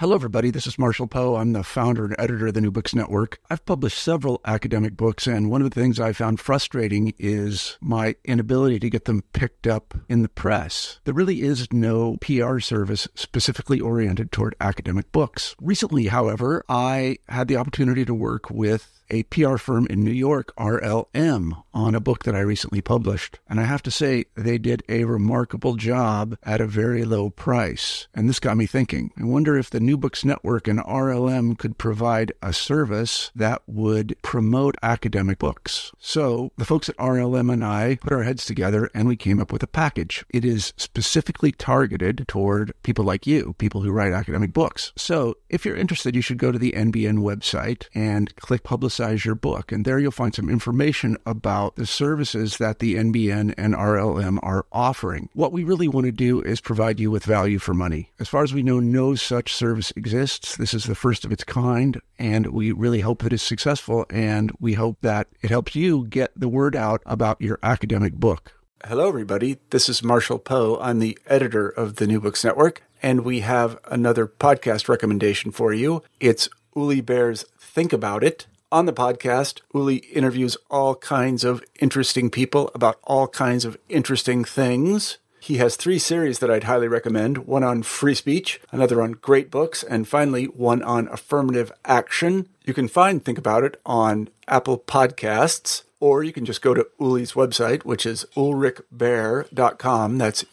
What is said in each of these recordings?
Hello, everybody. This is Marshall Poe. I'm the founder and editor of the New Books Network. I've published several academic books, and one of the things I found frustrating is my inability to get them picked up in the press. There really is no PR service specifically oriented toward academic books. Recently, however, I had the opportunity to work with a PR firm in New York, RLM, on a book that I recently published. And I have to say, they did a remarkable job at a very low price. And this got me thinking. I wonder if the New Books Network and RLM could provide a service that would promote academic books. So the folks at RLM and I put our heads together and we came up with a package. It is specifically targeted toward people like you, people who write academic books. So if you're interested, you should go to the NBN website and click Publicize Your Book. And there you'll find some information about the services that the NBN and RLM are offering. What we really want to do is provide you with value for money. As far as we know, no such service exists. This is the first of its kind, and we really hope that it's successful, and we hope that it helps you get the word out about your academic book. Hello, everybody. This is Marshall Poe. I'm the editor of the New Books Network, and we have another podcast recommendation for you. It's Uli Baer's Think About It. On the podcast, Uli interviews all kinds of interesting people about all kinds of interesting things. He has 3 series that I'd highly recommend, one on free speech, another on great books, and finally, one on affirmative action. You can find Think About It on Apple Podcasts, or you can just go to Uli's website, which is ulrichbaer.com. That's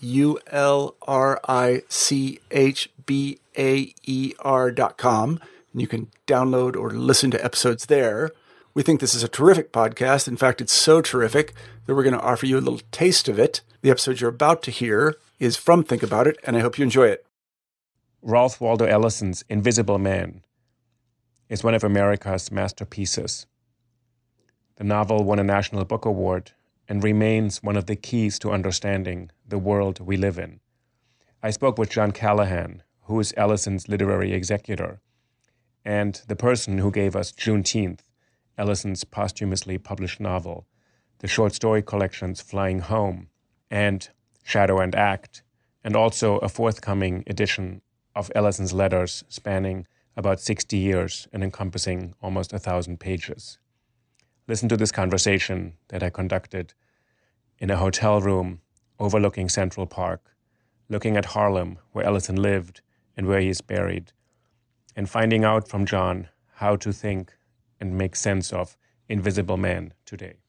ULRICHBAER.com. And you can download or listen to episodes there. We think this is a terrific podcast. In fact, it's so terrific that we're going to offer you a little taste of it. The episode you're about to hear is from Think About It, and I hope you enjoy it. Ralph Waldo Ellison's Invisible Man is one of America's masterpieces. The novel won a National Book Award and remains one of the keys to understanding the world we live in. I spoke with John Callahan, who is Ellison's literary executor, and the person who gave us Juneteenth, Ellison's posthumously published novel, the short story collections Flying Home and Shadow and Act, and also a forthcoming edition of Ellison's letters spanning about 60 years and encompassing almost 1,000 pages. Listen to this conversation that I conducted in a hotel room overlooking Central Park, looking at Harlem, where Ellison lived and where he is buried, and finding out from John how to think and make sense of Invisible Man today.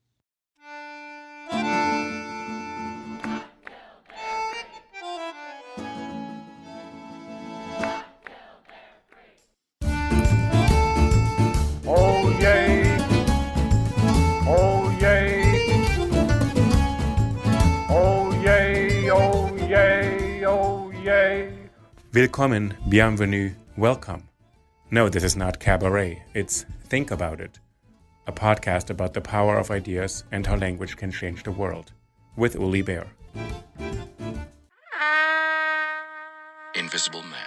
Oh yay, oh yay, oh yay, oh yay, oh yay. Willkommen, bienvenue, welcome. No, this is not cabaret, it's Think About It, a podcast about the power of ideas and how language can change the world, with Uli Baer. Invisible Man.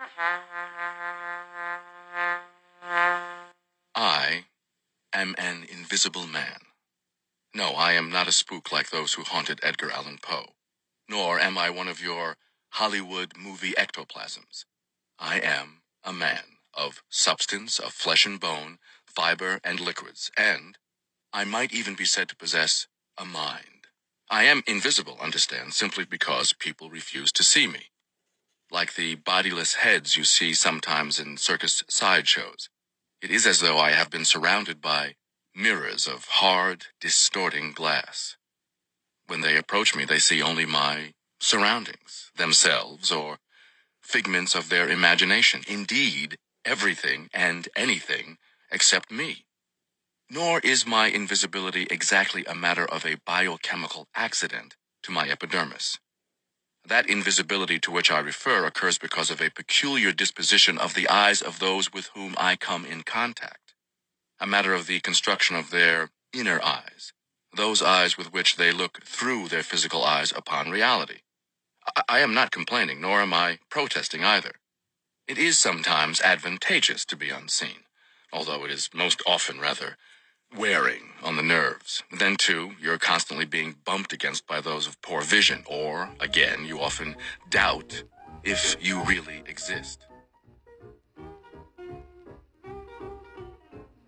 I am an invisible man. No, I am not a spook like those who haunted Edgar Allan Poe, nor am I one of your Hollywood movie ectoplasms. I am a man of substance, of flesh and bone, fiber and liquids, and I might even be said to possess a mind. I am invisible, understand, simply because people refuse to see me. Like the bodiless heads you see sometimes in circus sideshows. It is as though I have been surrounded by mirrors of hard, distorting glass. When they approach me, they see only my surroundings, themselves, or figments of their imagination. Indeed, everything and anything except me. Nor is my invisibility exactly a matter of a biochemical accident to my epidermis. That invisibility to which I refer occurs because of a peculiar disposition of the eyes of those with whom I come in contact, a matter of the construction of their inner eyes, those eyes with which they look through their physical eyes upon reality. I am not complaining, nor am I protesting either. It is sometimes advantageous to be unseen, although it is most often rather wearing on the nerves. Then, too, you're constantly being bumped against by those of poor vision, or, again, you often doubt if you really exist.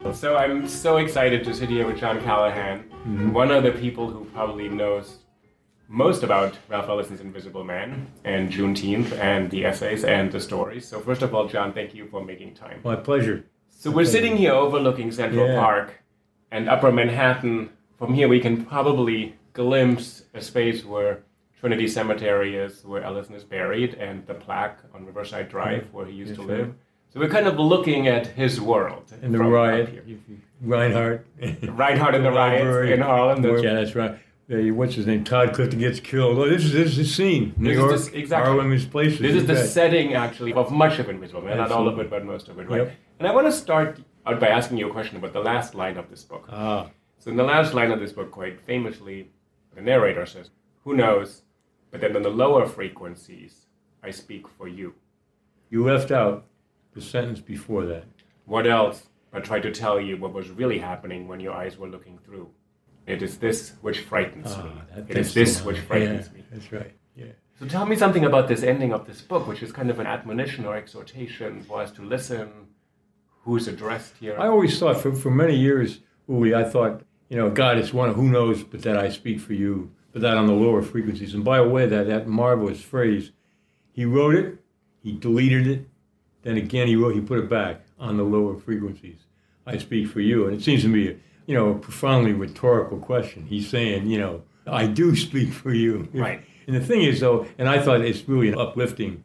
So I'm so excited to sit here with John Callahan, one of the people who probably knows most about Ralph Ellison's Invisible Man and Juneteenth and the essays and the stories. So first of all, John, thank you for making time. My pleasure. So we're sitting here overlooking Central Park and Upper Manhattan. From here we can probably glimpse a space where Trinity Cemetery is, where Ellison is buried, and the plaque on Riverside Drive where he used to live. So we're kind of looking at his world. And the riot, Reinhardt. Reinhardt and the riots in Harlem. Yeah, that's right. What's his name? Todd Clifton gets killed. Oh, this is the scene. New York, Harlem is places. This is the setting, actually, of much of Invisible Man. Not all of it, but most of it, right? Yep. And I want to start out by asking you a question about the last line of this book. So in the last line of this book, quite famously, the narrator says, "Who knows? But then in the lower frequencies, I speak for you." You left out the sentence before that. What else but try to tell you what was really happening when your eyes were looking through? It is this which frightens me. It is this which frightens me. That's right. Yeah. So tell me something about this ending of this book, which is kind of an admonition or exhortation for us to listen. Who's addressed here? I always thought, for many years, Uli, I thought, God, it's one, who knows, but that I speak for you, but that on the lower frequencies. And by the way, that marvelous phrase, he wrote it, he deleted it, then again he put it back on the lower frequencies. I speak for you. And it seems to me, a profoundly rhetorical question. He's saying, I do speak for you. Right. And the thing is, though, and I thought it's really an uplifting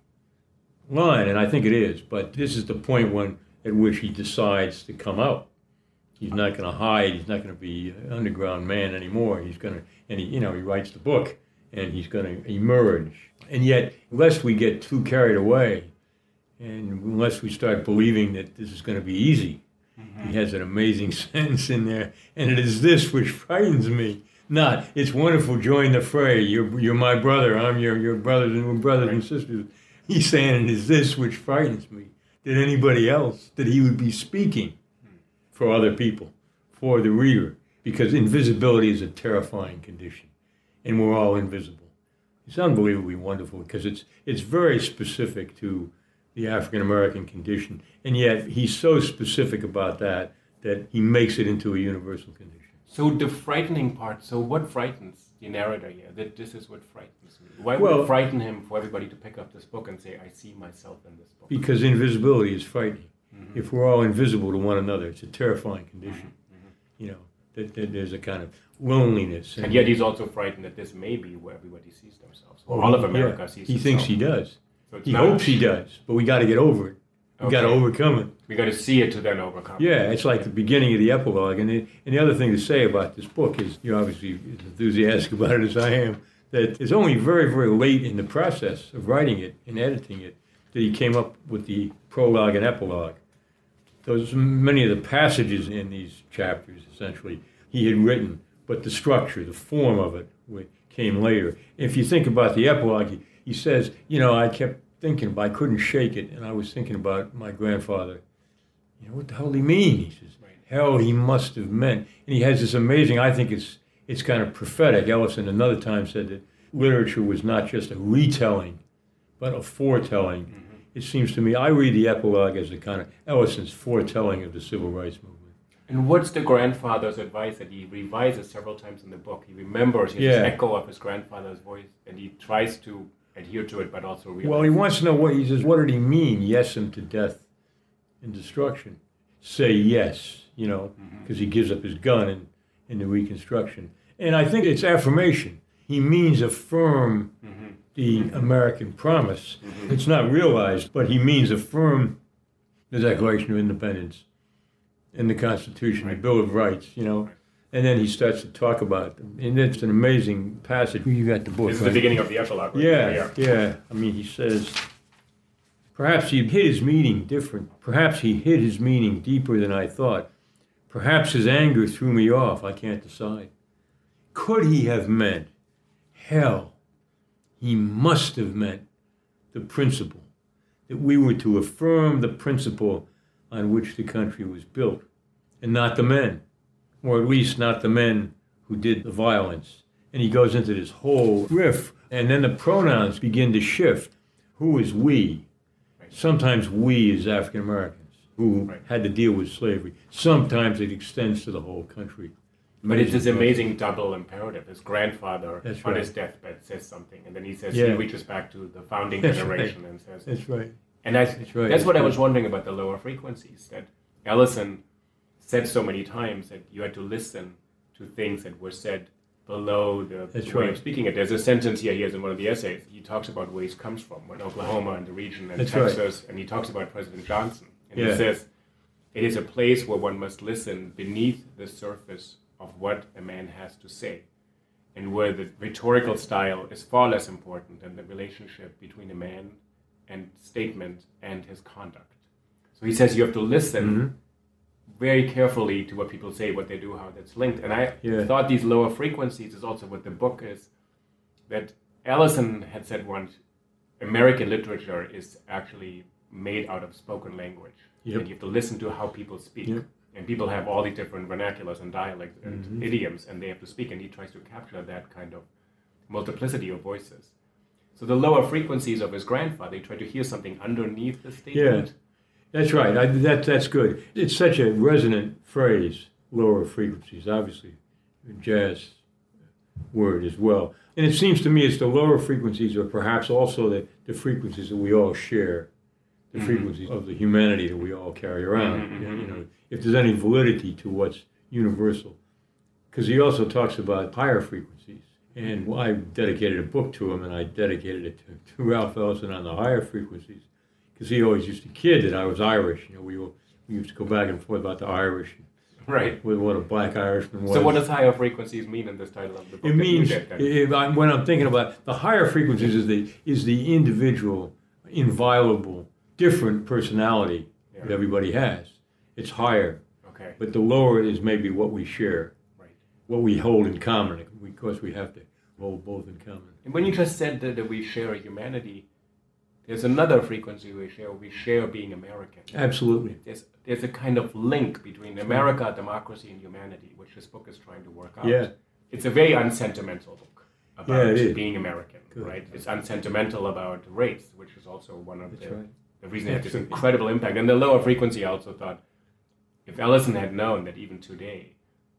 line, and I think it is, but this is the point at which he decides to come out. He's not going to hide. He's not going to be an underground man anymore. He's going to, and he writes the book, and he's going to emerge. And yet, lest we get too carried away, and unless we start believing that this is going to be easy, he has an amazing sentence in there, and it is this which frightens me. Not, it's wonderful, join the fray. You're my brother. I'm your brothers and sisters. He's saying it is this which frightens me. That anybody else, that he would be speaking for other people, for the reader, because invisibility is a terrifying condition, and we're all invisible. It's unbelievably wonderful because it's very specific to the African American condition, and yet he's so specific about that he makes it into a universal condition. So the frightening part, so what frightens the narrator here? That this is what frightens me. Why would it frighten him for everybody to pick up this book and say, I see myself in this book? Because invisibility is frightening. Mm-hmm. If we're all invisible to one another, it's a terrifying condition. Mm-hmm. That there's a kind of loneliness. And yet he's also frightened that this may be where everybody sees themselves. Or all of America sees He itself. thinks he does. So he hopes he does, but we got to get over it. We got to overcome it. We got to see it to then overcome it. Yeah, it's like the beginning of the epilogue. And the other thing to say about this book is, you're obviously as enthusiastic about it as I am, that it's only very, very late in the process of writing it and editing it that he came up with the prologue and epilogue. Many of the passages in these chapters, essentially, he had written, but the structure, the form of it came later. If you think about the epilogue, he says, I kept thinking, but I couldn't shake it, and I was thinking about my grandfather. What the hell did he mean? He says, hell, he must have meant. And he has this amazing, I think it's kind of prophetic. Ellison another time said that literature was not just a retelling, but a foretelling. Mm-hmm. It seems to me, I read the epilogue as a kind of Ellison's foretelling of the civil rights movement. And what's the grandfather's advice that he revises several times in the book? He remembers his echo of his grandfather's voice, and he tries to adhere to it, but also realize. Well, he wants to know what did he mean? Yes him to death and destruction. Say yes, because he gives up his gun in the Reconstruction. And I think it's affirmation. He means affirm the American promise. Mm-hmm. It's not realized, but he means affirm the Declaration of Independence and the Constitution, the Bill of Rights, And then he starts to talk about them. And it's an amazing passage. You got the book, This is the beginning of the epilogue. Right? Yeah. I mean, he says, perhaps he hid his meaning different. Perhaps he hid his meaning deeper than I thought. Perhaps his anger threw me off. I can't decide. Could he have meant hell? He must have meant the principle, that we were to affirm the principle on which the country was built, and not the men. Or at least not the men who did the violence. And he goes into this whole riff, and then the pronouns begin to shift. Who is we? Sometimes we as African Americans. who had to deal with slavery. Sometimes it extends to the whole country. But it's this amazing double imperative. His grandfather That's on right. his deathbed says something, and then he says Yeah. he reaches back to the founding That's generation right. and says, That's right. and That's right. that's what I That's was wondering about the lower frequencies, that Ellison said so many times that you had to listen to things that were said below the That's way right. of speaking it. There's a sentence here he has in one of the essays. He talks about where he comes from, when Oklahoma and the region and That's right. Texas, and he talks about President Johnson. And Yeah. he says, it is a place where one must listen beneath the surface of what a man has to say, and where the rhetorical style is far less important than the relationship between a man and statement and his conduct. So he says you have to listen very carefully to what people say, what they do, how that's linked. And I thought these lower frequencies is also what the book is, that Ellison had said once, American literature is actually made out of spoken language. Yep. And you have to listen to how people speak. Yep. And people have all these different vernaculars and dialects and idioms, and they have to speak, and he tries to capture that kind of multiplicity of voices. So the lower frequencies of his grandfather, he tried to hear something underneath the statement. Yeah. That's right. That's good. It's such a resonant phrase, lower frequencies, obviously, a jazz word as well. And it seems to me it's the lower frequencies are perhaps also the frequencies that we all share, the frequencies of the humanity that we all carry around. You know, if there's any validity to what's universal. Because he also talks about higher frequencies. And I dedicated a book to him, and I dedicated it to Ralph Ellison on the higher frequencies. Because he always used to kid that I was Irish. You know, we used to go back and forth about the Irish, Right. with what a black Irishman was. So what does higher frequencies mean in this title of the book? It means that you did, then? when I'm thinking about the higher frequencies is the individual, inviolable, different personality that everybody has. It's higher, Okay. but the lower is maybe what we share, Right. what we hold in common. Of course, we have to hold both in common. And when you just said that we share a humanity, there's another frequency we share. We share being American. Absolutely. There's a kind of link between America, democracy, and humanity, which this book is trying to work out. Yeah. It's a very unsentimental book about Yeah, it is. being American, Good. right? It's unsentimental about race, which is also one of That's the, right. the reasons it had this Absolutely. incredible impact. And the lower frequency, I also thought, if Ellison had known that even today,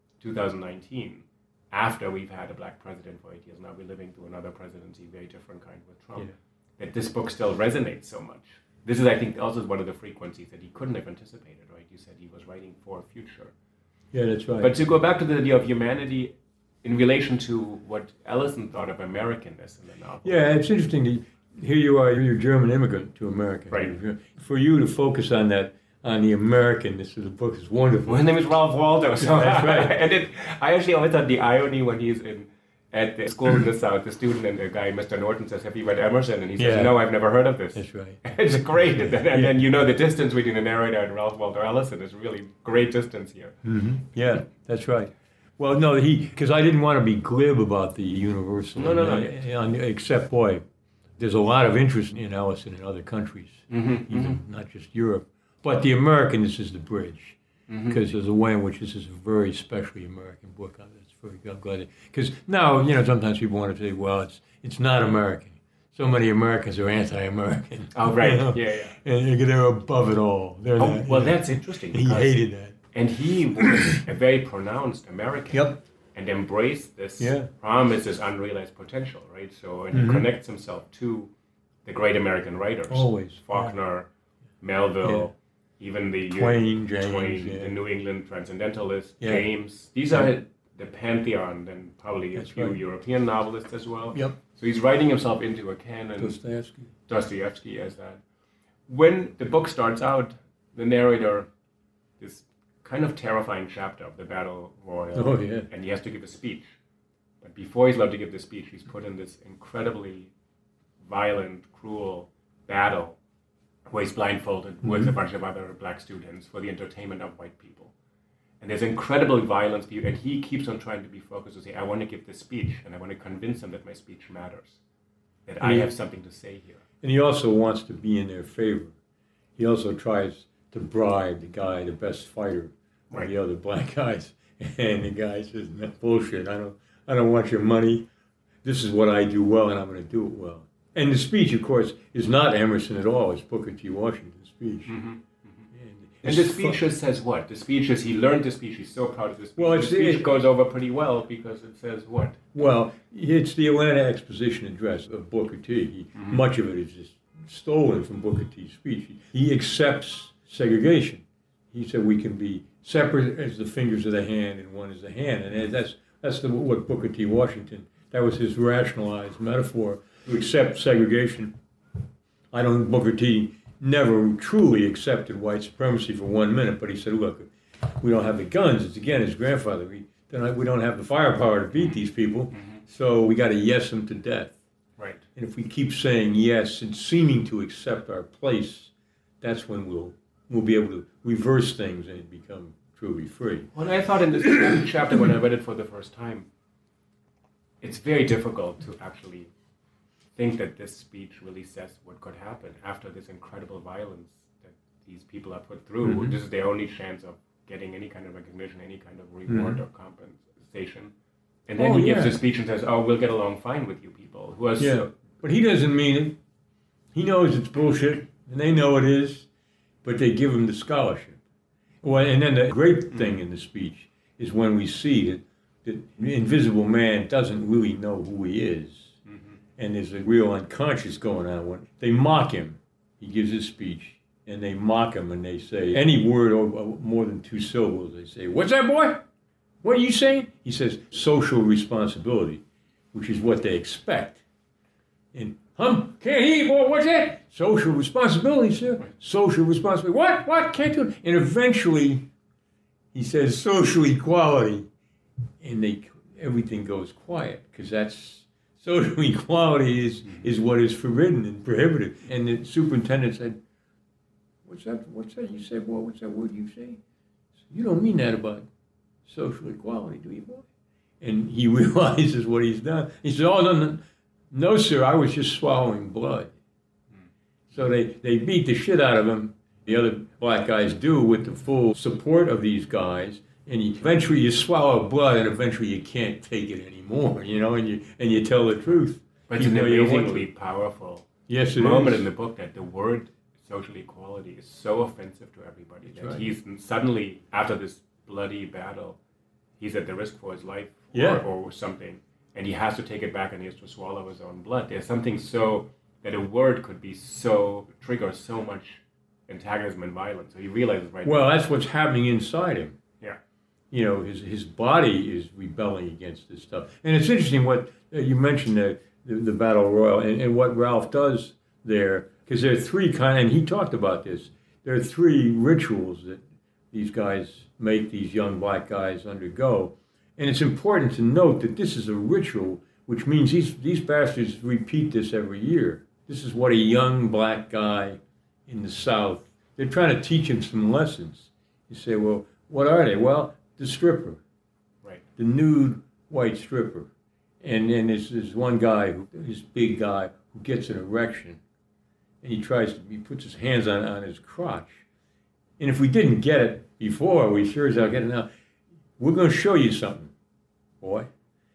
2019, after we've had a black president for 8 years, now we're living through another presidency, very different kind with Trump, that this book still resonates so much. This is, I think, also one of the frequencies that he couldn't have anticipated, right? You said he was writing for a future. Yeah, that's right. But to go back to the idea of humanity in relation to what Ellison thought of Americanness in the novel. Yeah, it's interesting. Here you are, you're a German immigrant to America. Right. For you to focus on that, on the Americanness of the book is wonderful. Well, his name is Ralph Waldo. So That's right. And I actually always thought the irony when he's at the school in the South, the student and the guy, Mr. Norton, says, have you read Emerson? And he says, Yeah. no, I've never heard of this. That's right. It's great. And then you know the distance between the narrator and Ralph Waldo Ellison is really great distance here. Yeah, that's right. Well, no, because I didn't want to be glib about the universal. No. Except, boy, there's a lot of interest in Ellison in other countries, even not just Europe. But the Americanness is the bridge, because there's a way in which this is a very specially American book. I'm glad because now sometimes people want to say, well, it's not American. So many Americans are anti-American. Oh, right. Yeah. And they're above it all. They're not, Well, that's interesting. He because- hated that. And he was a very pronounced American. Yep. And embraced this Yeah. promise, this unrealized potential, right? So, and he connects himself to the great American writers. Always. Faulkner, Melville, even the Twain, James, the New England Transcendentalists, Yeah. James. These are the pantheon, and probably a That's few right. European novelists as well. Yep. So he's writing himself into a canon. Dostoevsky as that. When the book starts out, the narrator, this kind of terrifying chapter of the battle royal, and he has to give a speech. But before he's allowed to give the speech, he's put in this incredibly violent, cruel battle where he's blindfolded with a bunch of other black students for the entertainment of white people. And there's incredible violence, and he keeps on trying to be focused to say, I want to give this speech, and I want to convince them that my speech matters, that I have something to say here. And he also wants to be in their favor. He also tries to bribe the guy, the best fighter, of the other black guys. And the guy says, no, bullshit, I don't want your money. This is what I do well, and I'm going to do it well. And the speech, of course, is not Emerson at all. It's Booker T. Washington's speech. And the speech just says what? The speech is, he learned the speech, he's so proud of the speech. Well, the speech goes over pretty well because it says what? Well, it's the Atlanta Exposition Address of Booker T. Much of it is just stolen from Booker T's speech. He accepts segregation. He said we can be separate as the fingers of the hand and one is the hand. And that's what Booker T. Washington, that was his rationalized metaphor to accept segregation. I don't, Booker T never truly accepted white supremacy for 1 minute, but he said, look, we don't have the guns. It's again his grandfather. We don't have the firepower to beat these people, so we got to yes them to death. Right. And if we keep saying yes and seeming to accept our place, that's when we'll be able to reverse things and become truly free. Well, I thought in this chapter when I read it for the first time, it's very difficult to actually think that this speech really says what could happen after this incredible violence that these people are put through. This is their only chance of getting any kind of recognition, any kind of reward or compensation. And then he gives a speech and says, oh, we'll get along fine with you people. But he doesn't mean it. He knows it's bullshit, and they know it is, but they give him the scholarship. Well, and then the great thing in the speech is when we see that the invisible man doesn't really know who he is. And there's a real unconscious going on. When they mock him, he gives his speech, and they mock him, and they say any word over more than 2 syllables. They say, "What's that, boy? What are you saying?" He says, "Social responsibility," which is what they expect. And can't hear you, boy. What's that? Social responsibility, sir. Social responsibility. What? Can't do it. And eventually, he says social equality, and everything goes quiet because that's. Social equality is what is forbidden and prohibited. And the superintendent said, What's that you said, boy? What's that word you say? You don't mean that about social equality, do you, boy? And he realizes what he's done. He said, oh, no, sir, I was just swallowing blood. So they beat the shit out of him. The other black guys do with the full support of these guys. And eventually you swallow blood, and eventually you can't take it anymore, and you tell the truth. But it's an amazingly powerful moment in the book that the word social equality is so offensive to everybody that he's suddenly, after this bloody battle, he's at the risk for his life or something, and he has to take it back and he has to swallow his own blood. There's something so that a word could be trigger so much antagonism and violence. So he realizes Well, that's what's happening inside him. Yeah. His body is rebelling against this stuff. And it's interesting what you mentioned, the battle royal, and what Ralph does there, because there are 3 and he talked about this, there are 3 rituals that these guys make these young black guys undergo. And it's important to note that this is a ritual, which means these bastards repeat this every year. This is what a young black guy in the South, they're trying to teach him some lessons. You say, well, what are they? Well, the stripper, right? The nude white stripper. And then there's one guy, this big guy, who gets an erection, and he puts his hands on his crotch. And if we didn't get it before, we sure as hell get it now. We're going to show you something, boy.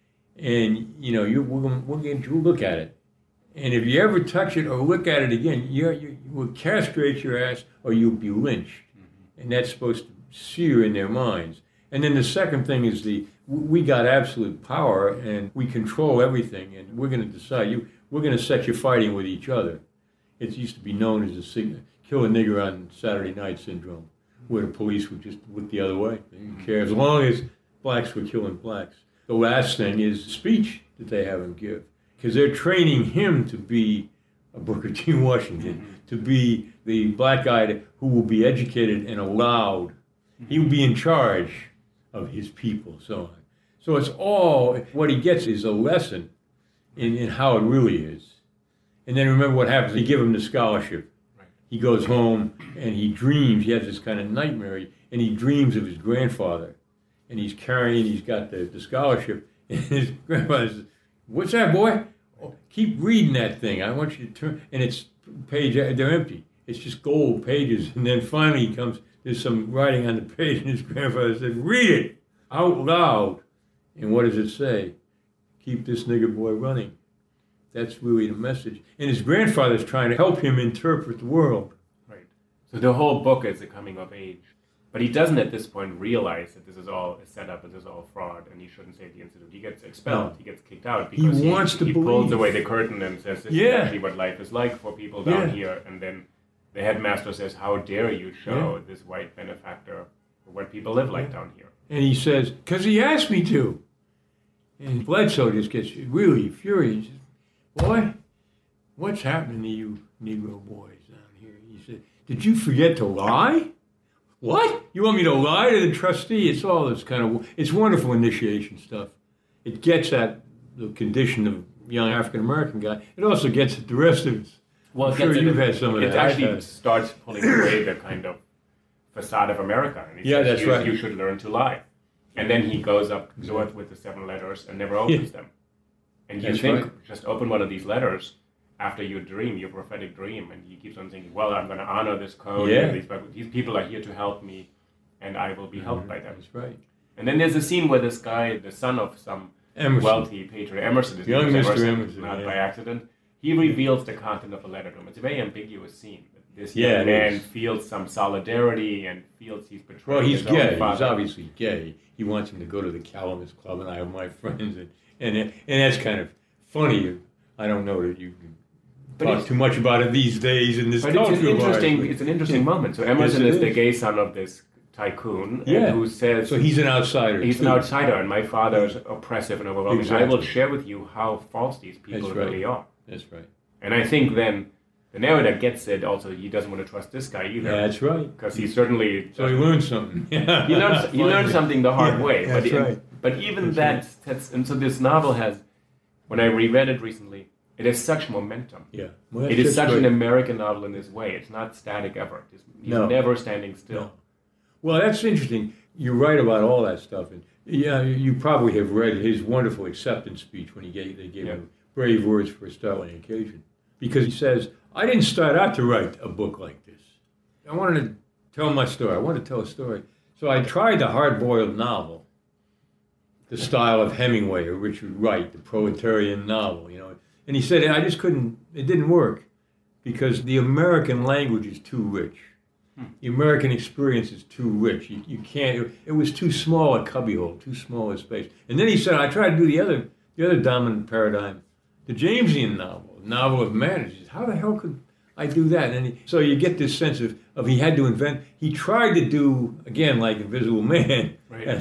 And, we're going to look at it. And if you ever touch it or look at it again, you will castrate your ass or you'll be lynched. Mm-hmm. And that's supposed to sear in their minds. And then the second thing is we got absolute power and we control everything, and we're going to decide, we're going to set you fighting with each other. It used to be known as the kill a nigger on Saturday night syndrome, where the police would just look the other way. They didn't care as long as blacks were killing blacks. The last thing is speech that they have him give, because they're training him to be a Booker T. Washington, to be the black guy who will be educated and allowed. He will be in charge of his people, so on. So it's all, what he gets is a lesson in how it really is. And then remember what happens, they give him the scholarship. Right. He goes home and he dreams, he has this kind of nightmare, and he dreams of his grandfather. And he's got the scholarship, and his grandfather says, what's that, boy? Oh, keep reading that thing. I want you to turn, and it's they're empty. It's just gold pages. And then finally he comes, there's some writing on the page, and his grandfather said, read it out loud. And what does it say? Keep this nigger boy running. That's really the message. And his grandfather's trying to help him interpret the world. Right. So the whole book is a coming of age. But he doesn't at this point realize that this is all a setup, and this is all fraud, and he shouldn't save the institute. He gets expelled, he gets kicked out because he pulls away the curtain and says, this is actually what life is like for people down here. And then the headmaster says, how dare you show this white benefactor what people live like down here. And he says, because he asked me to. And Bledsoe just gets really furious. He says, boy, what's happening to you Negro boys down here? He said, did you forget to lie? What? You want me to lie to the trustee? It's all this kind of, it's wonderful initiation stuff. It gets at the condition of a young African-American guy. It also gets at the rest of us. Well, I'm sure you've had some of that. It actually starts pulling away the kind of facade of America. And he says, that's right. You should learn to lie. And then he goes up north with the 7 letters and never opens them. And you think, just open one of these letters after your dream, your prophetic dream, and he keeps on thinking, well, I'm going to honor this code, and these people are here to help me, and I will be helped by them. That's right. And then there's a scene where this guy, the son of some wealthy patriot, Emerson, young Mr. Emerson, not by accident, he reveals the content of a letter to him. It's a very ambiguous scene. This young man feels some solidarity and feels he's betrayed his own gay. father. He's obviously gay. He wants him to go to the Calamus Club, and I have my friends, and that's kind of funny. I don't know that you can talk too much about it these days in this culture. It's an interesting moment. So Emerson is the gay son of this tycoon who says... So he's an outsider. He's an outsider, and my father's oppressive and overwhelming. Exactly. I will share with you how false these people really are. That's right. And I think then the narrator gets it also. He doesn't want to trust this guy either. Yeah, that's right. Because he certainly... So he learned something. he learned something the hard way. That's right. But even that's... And so this novel has... When I reread it recently, it has such momentum. Yeah. Well, it is such an American novel in this way. It's not static ever. He's never standing still. No. Well, that's interesting. You're right about all that stuff. And you probably have read his wonderful acceptance speech when they gave him brave words for a startling occasion. Because he says, I didn't start out to write a book like this. I wanted to tell my story. I wanted to tell a story. So I tried the hard-boiled novel, the style of Hemingway or Richard Wright, the proletarian novel, And he said, I just couldn't, it didn't work because the American language is too rich. The American experience is too rich. You can't, it was too small a cubbyhole, too small a space. And then he said, I tried to do the other dominant paradigm, the Jamesian novel of man. He says, how the hell could I do that? And so you get this sense of he had to invent, he tried to do, again, like Invisible Man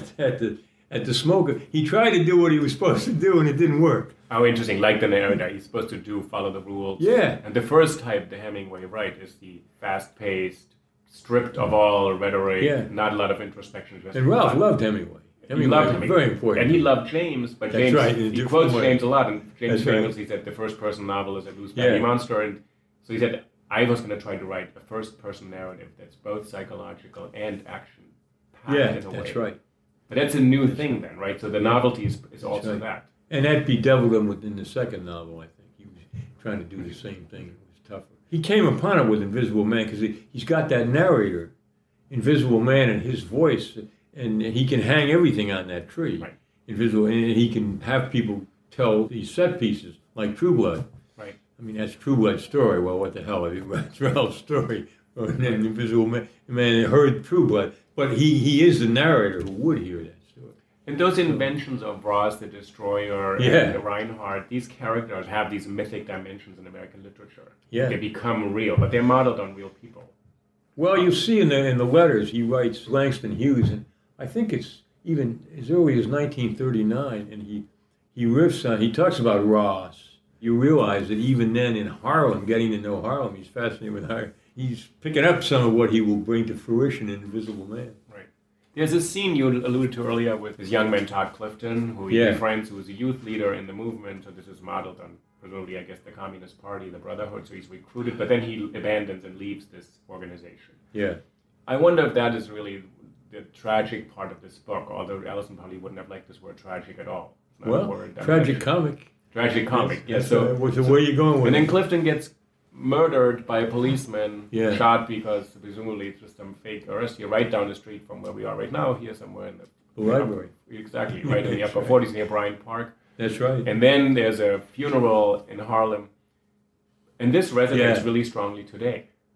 at the Smoker, he tried to do what he was supposed to do and it didn't work. How interesting, like the narrator, he's supposed to follow the rules. Yeah. And the first type, the Hemingway, is the fast-paced, stripped of all rhetoric, not a lot of introspection. And Ralph loved Hemingway. He loved Hemingway. Very important. And he loved James, but James, he quotes James a lot, and James famously said the first-person novel is a loose baggy monster, and so he said, I was going to try to write a first-person narrative that's both psychological and action-packed in a way. That's right. But that's a new thing then, right? So the novelty is also that. And that bedeviled him within the second novel, I think. He was trying to do the same thing. It was tougher. He came upon it with Invisible Man because he's got that narrator, Invisible Man, and his voice, and he can hang everything on that tree. Right. Invisible, and he can have people tell these set pieces, like True Blood. Right. I mean, that's True Blood's story. Well, what the hell? It's Ralph's story. And then Invisible Man heard True Blood. But he is the narrator who would hear that story. And those inventions of Ross the Destroyer and Reinhardt, these characters have these mythic dimensions in American literature. Yeah. They become real, but they're modeled on real people. Well, you see in the letters he writes Langston Hughes, and I think it's even as early as 1939, and he riffs on, he talks about Ross. You realize that even then in Harlem, getting to know Harlem, he's fascinated with Harlem. He's picking up some of what he will bring to fruition in Invisible Man. Right. There's a scene you alluded to earlier with this young man, Todd Clifton, who he befriends, who is a youth leader in the movement. So this is modeled on, presumably, I guess, the Communist Party, the Brotherhood. So he's recruited, but then he abandons and leaves this organization. Yeah. I wonder if that is really the tragic part of this book, although Allison probably wouldn't have liked this word tragic at all. It's not a word. Tragic comic. Tragic comic, yes. So where you going with and then Clifton gets murdered by a policeman, shot because presumably it's just some fake arrest here, right down the street from where we are right now, here somewhere in the library. Exactly, right in the upper 40s near Bryant Park. That's right. And then there's a funeral in Harlem, and this resonates really strongly today.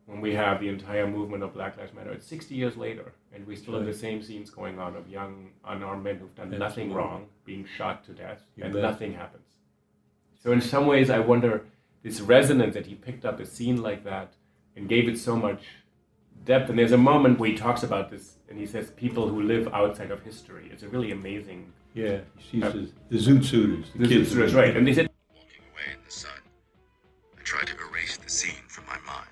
when we have the entire movement of Black Lives Matter. It's 60 years later, and we still have the same scenes going on of young, unarmed men who've done nothing wrong, being shot to death, and nothing happens. So in some ways, I wonder, this resonance that he picked up a scene like that and gave it so much depth. And there's a moment where he talks about this, and he says, people who live outside of history. It's a really amazing... Yeah, he sees the Zoot Suiters. The kids, that's right. And they said... Walking away in the sun, I tried to erase the scene from my mind.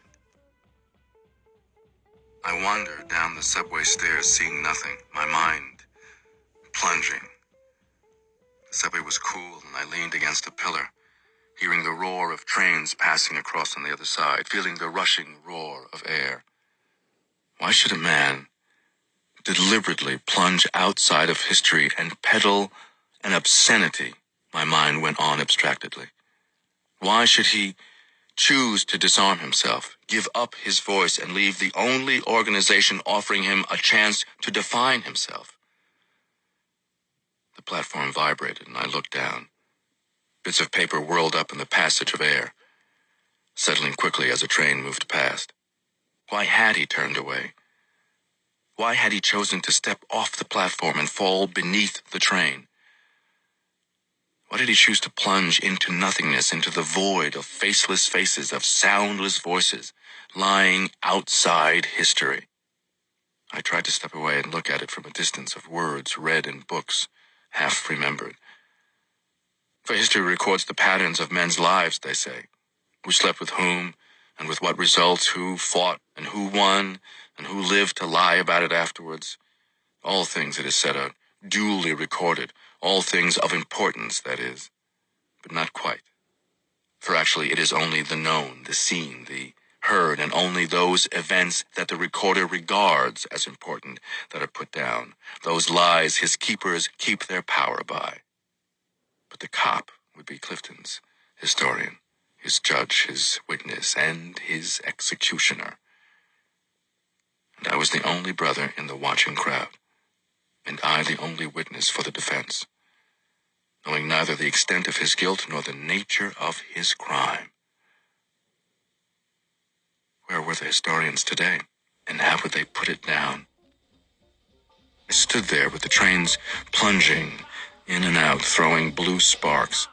I wandered down the subway stairs, seeing nothing, my mind plunging. The subway was cool, and I leaned against a pillar, hearing the roar of trains passing across on the other side, feeling the rushing roar of air. Why should a man deliberately plunge outside of history and peddle an obscenity? My mind went on abstractedly. Why should he choose to disarm himself, give up his voice, and leave the only organization offering him a chance to define himself? The platform vibrated, and I looked down. Bits of paper whirled up in the passage of air, settling quickly as a train moved past. Why had he turned away? Why had he chosen to step off the platform and fall beneath the train? Why did he choose to plunge into nothingness, into the void of faceless faces, of soundless voices, lying outside history? I tried to step away and look at it from a distance of words read in books, half remembered. For history records the patterns of men's lives, they say. Who slept with whom, and with what results, who fought, and who won, and who lived to lie about it afterwards. All things, it is said, are duly recorded, all things of importance, that is, but not quite. For actually it is only the known, the seen, the heard, and only those events that the recorder regards as important that are put down. Those lies his keepers keep their power by. But the cop would be Clifton's historian, his judge, his witness, and his executioner. And I was the only brother in the watching crowd, and I the only witness for the defense, knowing neither the extent of his guilt nor the nature of his crime. Where were the historians today, and how would they put it down? I stood there with the trains plunging in and out, throwing blue sparks.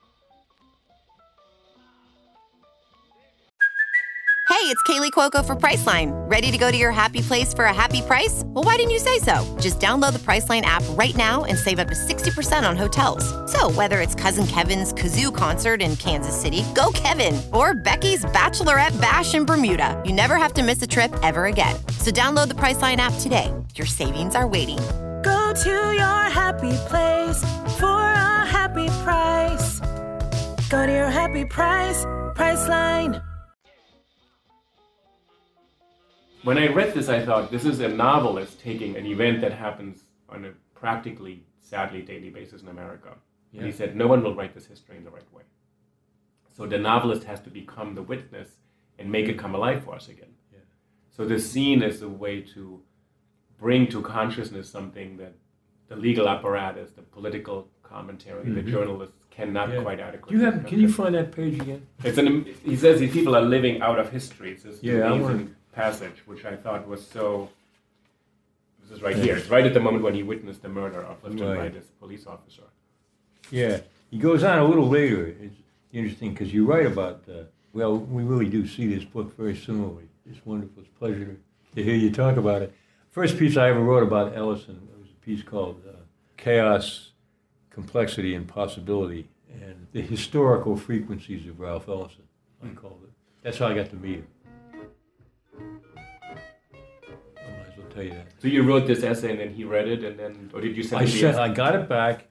Hey, it's Kaylee Cuoco for Priceline. Ready to go to your happy place for a happy price? Well, why didn't you say so? Just download the Priceline app right now and save up to 60% on hotels. So whether it's Cousin Kevin's Kazoo Concert in Kansas City, go Kevin, or Becky's Bachelorette Bash in Bermuda, you never have to miss a trip ever again. So download the Priceline app today. Your savings are waiting. Go to your happy place for a happy price. Go to your happy price, Priceline. When I read this, I thought, this is a novelist taking an event that happens on a practically, sadly, daily basis in America. Yeah. And he said, no one will write this history in the right way. So the novelist has to become the witness and make it come alive for us again. Yeah. So this scene is a way to bring to consciousness something that the legal apparatus, the political commentary, the journalists cannot quite adequately. Can you find that page again? He says these people are living out of history. It's this amazing passage, which I thought was so... This is right here. It's right at the moment when he witnessed the murder of Clifton by this police officer. Yeah. He goes on a little later. It's interesting because you write about... well, we really do see this book very similarly. It's wonderful. It's a pleasure to hear you talk about it. First piece I ever wrote about Ellison was a piece called Chaos, Complexity, and Possibility, and the historical frequencies of Ralph Ellison, I called it. That's how I got to meet him. I might as well tell you that. So you wrote this essay and then he read it, and then, or did you send it? I got it back.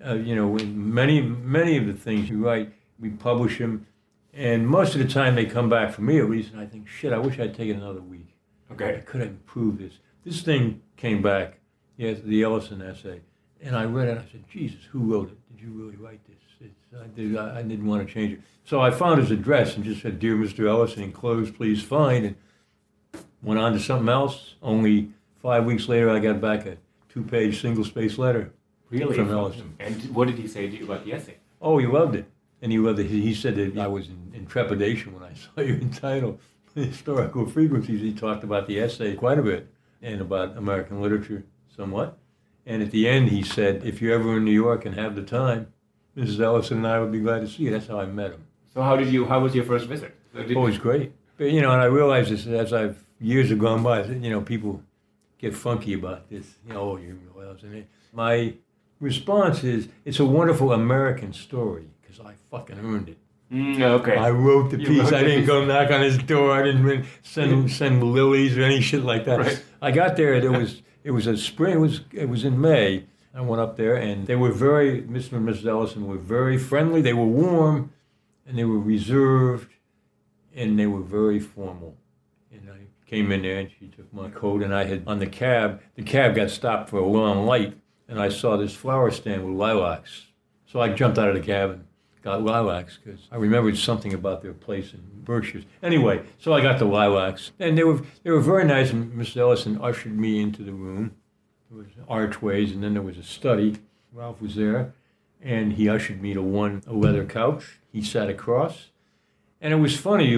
Many of the things you write, we publish them, and most of the time they come back for me at least, and I think, shit, I wish I'd taken another week. Okay. I could have improved this. This thing came back, the Ellison essay, and I read it, and I said, Jesus, who wrote it? Did you really write this? I didn't want to change it. So I found his address and just said, Dear Mr. Ellison, enclosed, please find, and went on to something else. Only 5 weeks later, I got back a 2-page single-space letter from Ellison. And what did he say to you about the essay? Oh, he loved it. And he loved it. He said that I was in trepidation when I saw your title. Historical Frequencies, he talked about the essay quite a bit and about American literature somewhat. And at the end, he said, if you're ever in New York and have the time, Mrs. Ellison and I would be glad to see you. That's how I met him. So how was your first visit? It was great. But, and I realized this as years have gone by, people get funky about this. You're Ellison. My response is, it's a wonderful American story, because I fucking earned it. Okay. I wrote the piece. I didn't go knock on his door. I didn't send lilies or any shit like that. Right. I got there. It was a spring. It was in May. I went up there, and they were Mr. and Mrs. Ellison were very friendly. They were warm, and they were reserved, and they were very formal. And I came in there, and she took my coat, and I had on the cab got stopped for a long light, and I saw this flower stand with lilacs. So I jumped out of the cab and got lilacs, because I remembered something about their place in Berkshire. Anyway, so I got the lilacs, and they were very nice, and Mrs. Ellison ushered me into the room. There was archways, and then there was a study. Ralph was there, and he ushered me to a leather couch. He sat across, and it was funny.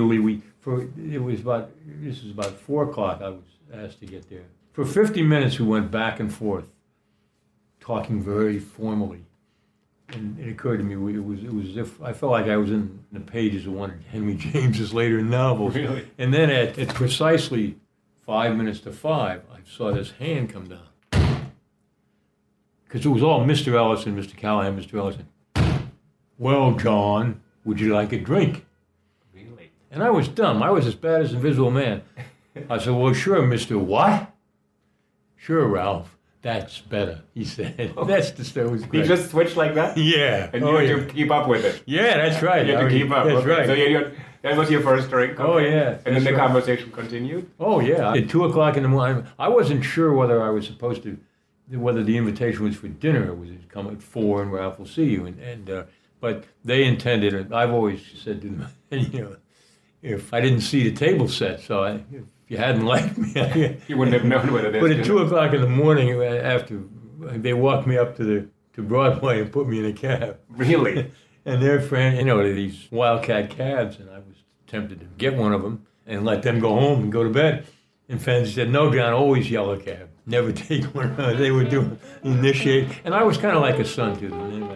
This was about 4:00. I was asked to get there. For 50 minutes, we went back and forth, talking very formally. And it occurred to me, it was as if I felt like I was in the pages of one of Henry James's later novels. Really? And then at precisely 5 minutes to 5, I saw this hand come down. Because it was all Mr. Ellison, Mr. Callahan, Mr. Ellison. Well, John, would you like a drink? Really? And I was dumb. I was as bad as Invisible Man. I said, well, sure, Mr. What? Sure, Ralph. That's better, he said. Oh. That's the story. He just switched like that? Yeah. And you had to keep up with it? Yeah, that's right. You had to keep up. That's okay. right. So that was your first drink? Okay. Oh, yeah. And then the conversation continued? Oh, yeah. At 2:00 in the morning, I wasn't sure whether I was supposed to, whether the invitation was for dinner or was it come at 4 and Ralph will see you. But they intended it. I've always said to them, if I didn't see the table set, so if you hadn't liked me, you wouldn't have known what it is. But at 2:00 in the morning, after they walked me up to Broadway and put me in a cab. Really? And their friend, these Wildcat cabs, and I was tempted to get one of them and let them go home and go to bed. And Fancy said, no, John, always yellow cab. Never take one. They would initiate. And I was kind of like a son to them.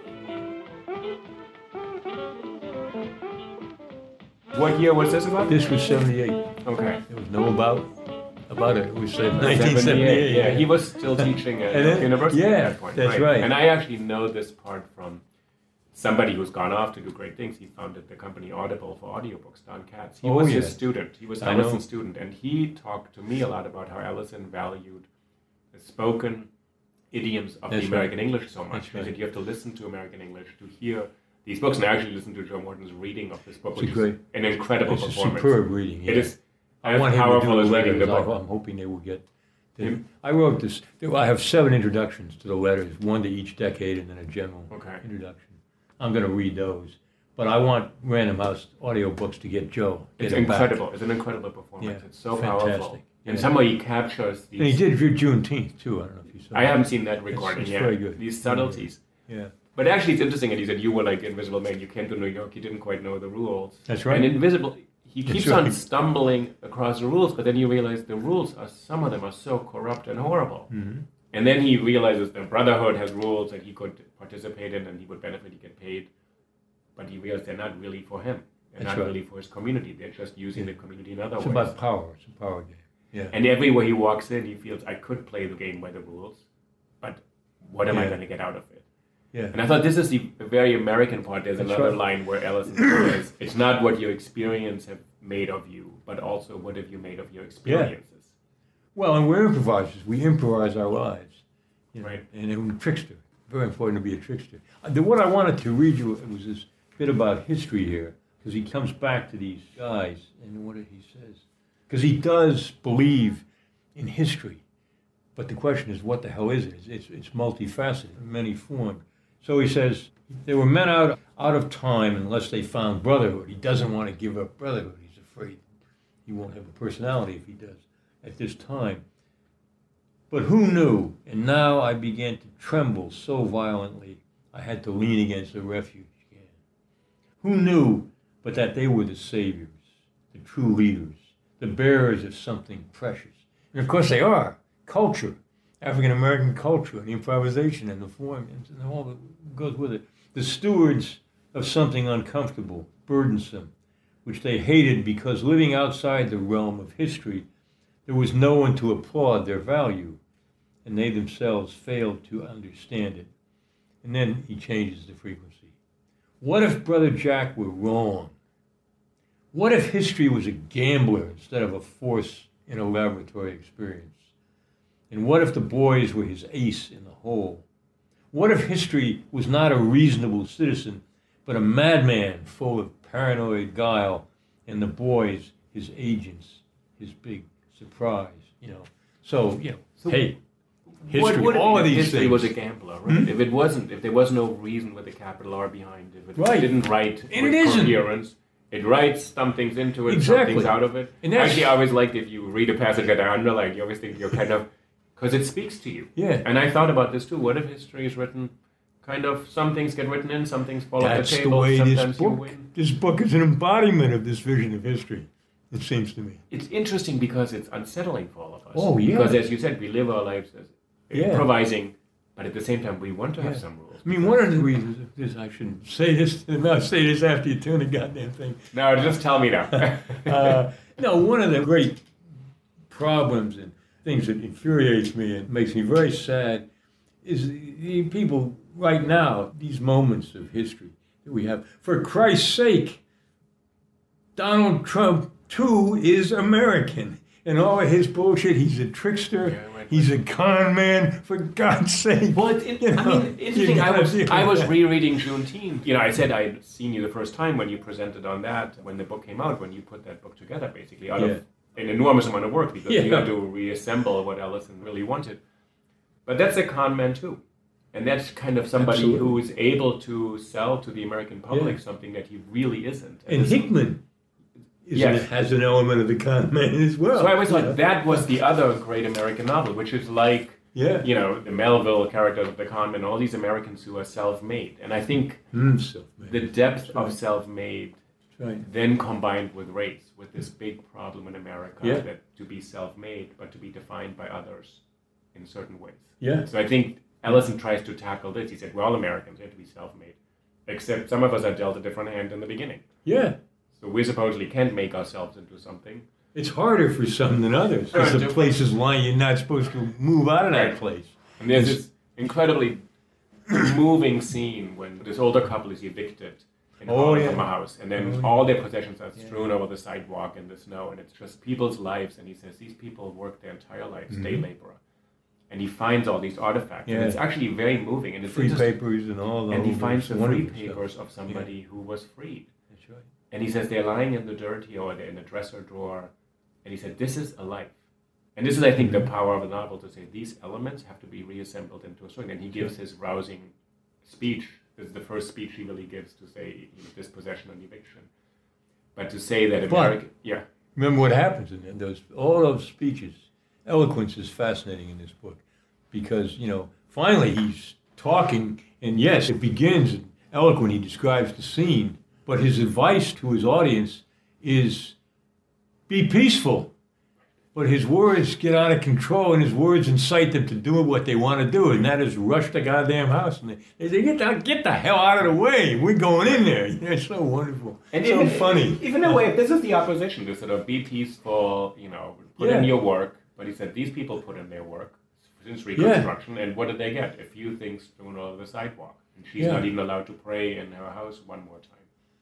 What year was this about? This was 78. Okay. There was no about it. It was 1978. Yeah, he was still teaching at university at that point. That's right. And I actually know this part from somebody who's gone off to do great things. He founded the company Audible for audiobooks, Don Katz. He was his student. He was Ellison's student. And he talked to me a lot about how Ellison valued the spoken idioms of the American English so much. He said you have to listen to American English to hear these books. And I actually listened to Joe Morton's reading of this book, which is an incredible performance. It's a superb reading. Yeah. It is I want him to do the letters. I'm hoping they will get... I wrote this... I have 7 introductions to the letters, one to each decade and then a general introduction. I'm going to read those. But I want Random House audiobooks to get Joe. It's incredible. It's an incredible performance. It's so powerful. And somehow he captures these... And he did for Juneteenth, too. I don't know if you saw I haven't seen that recording yet. It's very good. These subtleties. Yeah. But actually, it's interesting that you said you were like Invisible Man. You came to New York. You didn't quite know the rules. That's right. And Invisible... He keeps on stumbling across the rules, but then you realize the rules some of them are so corrupt and horrible. Mm-hmm. And then he realizes the Brotherhood has rules that he could participate in and he would benefit, he get paid. But he realized they're not really for him. They're not really for his community. They're just using the community in other ways. It's about power. It's a power game. Yeah. And everywhere he walks in, he feels, I could play the game by the rules, but what am I going to get out of it? Yeah. And I thought this is the very American part. There's another line where Ellison says, it's not what your experience have made of you, but also what have you made of your experiences. Yeah. Well, and we're improvisers. We improvise our lives. Right. And we're a trickster. Very important to be a trickster. What I wanted to read you was this bit about history here, because he comes back to these guys, and what he says. Because he does believe in history. But the question is, what the hell is it? It's multifaceted, many formed. So he says, there were men out of time unless they found brotherhood. He doesn't want to give up brotherhood. He's afraid he won't have a personality if he does at this time. But who knew? And now I began to tremble so violently I had to lean against the refuge again. Who knew but that they were the saviors, the true leaders, the bearers of something precious. And of course they are. Culture, African-American culture, and improvisation and the form, and all that goes with it. The stewards of something uncomfortable, burdensome, which they hated because living outside the realm of history, there was no one to applaud their value, and they themselves failed to understand it. And then he changes the frequency. What if Brother Jack were wrong? What if history was a gambler instead of a force in a laboratory experience? And what if the boys were his ace in the hole? What if history was not a reasonable citizen, but a madman full of paranoid guile, and the boys his agents, his big surprise, So, hey, history, what all of these history things. was a gambler, right? If there was no reason with a capital R behind it, if it didn't write and with it isn't. coherence, it writes some things into it, Exactly. some things out of it. And that's- Actually, I always liked if you read a passage that I underline, you always think you're kind of, because it speaks to you. Yeah. And I thought about this too. What if history is written, kind of, some things get written in, some things fall off the That's table, the way sometimes you win. this book is an embodiment of this vision of history, it seems to me. It's interesting because it's unsettling for all of us. Oh, yeah. Because as you said, we live our lives as Yeah. improvising, but at the same time, we want to have some rules. I mean, one of the reasons of this, I shouldn't say this, I'll say this after you turn the goddamn thing. No, just tell me now. No, one of the great problems and things that infuriates me and makes me very sad is the people right now, these moments of history that we have. For Christ's sake, Donald Trump, too, is American. And all of his bullshit, he's a trickster, he's a con man, for God's sake. Well, interesting. I was rereading Juneteenth. I said I'd seen you the first time when you presented on that, when the book came out, when you put that book together, basically, out of an enormous amount of work, because you had to reassemble what Ellison really wanted. But that's a con man, too. And that's kind of somebody who is able to sell to the American public something that he really isn't. And Hickman has an element of the con man as well. So I always thought that was the other great American novel, which is like, the Melville characters of the con man, all these Americans who are self-made. And I think the depth of self-made then combined with race, with this big problem in America, that to be self-made, but to be defined by others in certain ways. Yeah. So I think Ellison tries to tackle this. He said, we're all Americans, we have to be self-made. Except some of us are dealt a different hand in the beginning. Yeah. So we supposedly can't make ourselves into something. It's harder for some than others. Because the place is lying, you're not supposed to move out of that place. And there's this incredibly moving scene when this older couple is evicted from a house. And then all their possessions are strewn over the sidewalk in the snow. And it's just people's lives. And he says, these people work their entire lives, day laborer. And he finds all these artifacts. And it's actually very moving. And it's free papers and all that. And he finds the free papers of somebody who was freed. That's right. And he says they're lying in the dirty or they're in the dresser drawer. And he said, this is a life. And this is, I think, the power of the novel, to say these elements have to be reassembled into a story. And he gives his rousing speech. This is the first speech he really gives to say dispossession and eviction. But to say that America... Remember what happens in all those speeches. Eloquence is fascinating in this book because, finally he's talking, and yes, it begins eloquent. He describes the scene, but his advice to his audience is be peaceful. But his words get out of control, and his words incite them to do what they want to do, and that is rush the goddamn house. And they say, get the hell out of the way. We're going in there. It's so wonderful. And so funny. Even in a way, this is the opposition, this sort of be peaceful, put in your work. But he said these people put in their work since Reconstruction, and what did they get? A few things thrown over the sidewalk. And she's not even allowed to pray in her house one more time.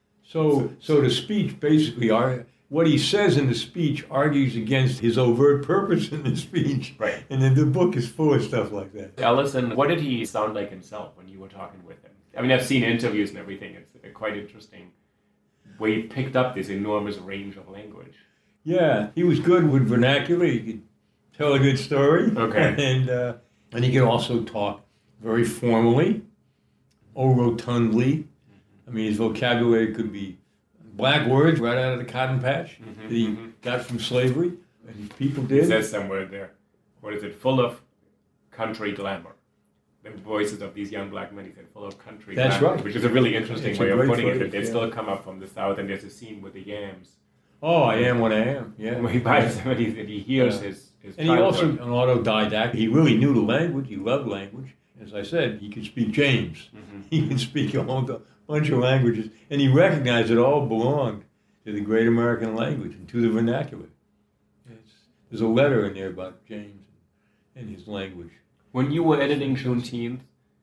So the speech basically, what he says in the speech argues against his overt purpose in the speech. Right. And then the book is full of stuff like that. Ellison, what did he sound like himself when you were talking with him? I mean, I've seen interviews and everything. It's quite interesting where he picked up this enormous range of language. Yeah, he was good with vernacular. He could tell a good story. Okay. And he could also talk very formally or rotundly. I mean, his vocabulary could be black words right out of the cotton patch that he got from slavery, and people did. It says somewhere there, what is it, full of country glamour. The voices of these young black men, he said, full of country glamour. That's right. Which is a really interesting way of putting it. They phrase, still come up from the South, and there's a scene with the yams. Oh, I am what I am. Yeah. When he buys somebody that he hears his and he also an autodidact. He really knew the language. He loved language. As I said, he could speak James. Mm-hmm. He could speak a whole bunch of languages, and he recognized it all belonged to the great American language and to the vernacular. There's a letter in there about James and his language. When you were editing Juneteenth,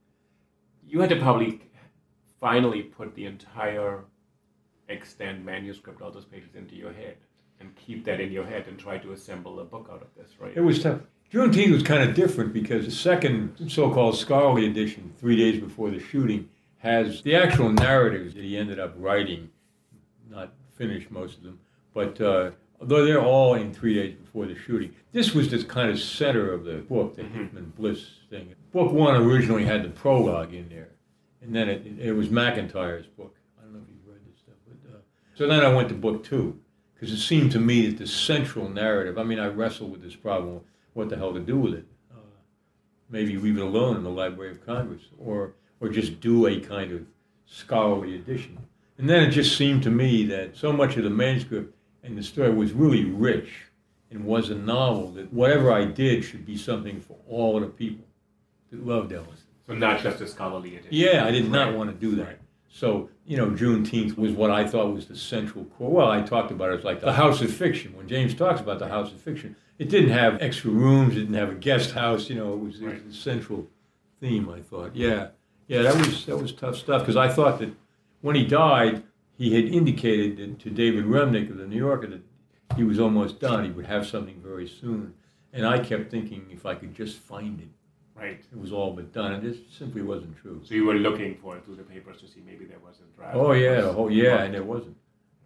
you had to probably finally put the entire extant manuscript, all those pages, into your head and keep that in your head and try to assemble a book out of this, right? It was tough. Juneteenth was kind of different because the second so-called scholarly edition, 3 days before the shooting, has the actual narratives that he ended up writing, not finished most of them, but though they're all in 3 days before the shooting. This was the kind of center of the book, the Hickman Bliss thing. Book one originally had the prologue in there, and then it was McIntyre's book. I don't know if you've read this stuff, but so then I went to book two, because it seemed to me that the central narrative, I mean, I wrestled with this problem, what the hell to do with it. Maybe leave it alone in the Library of Congress, or just do a kind of scholarly edition. And then it just seemed to me that so much of the manuscript and the story was really rich and was a novel that whatever I did should be something for all of the people that loved Ellison. So not just a scholarly edition. Yeah, I did not want to do that. Right. So, Juneteenth was what I thought was the central core. Well, I talked about it as like the House of Fiction. When James talks about the House of Fiction, it didn't have extra rooms, it didn't have a guest house, it was the central theme, I thought. Yeah, that was tough stuff, because I thought that when he died, he had indicated to David Remnick of the New Yorker that he was almost done. He would have something very soon. And I kept thinking if I could just find it. Right. It was all but done. And it simply wasn't true. So you were looking for it through the papers to see maybe there was a draft. Oh, yeah, and there wasn't.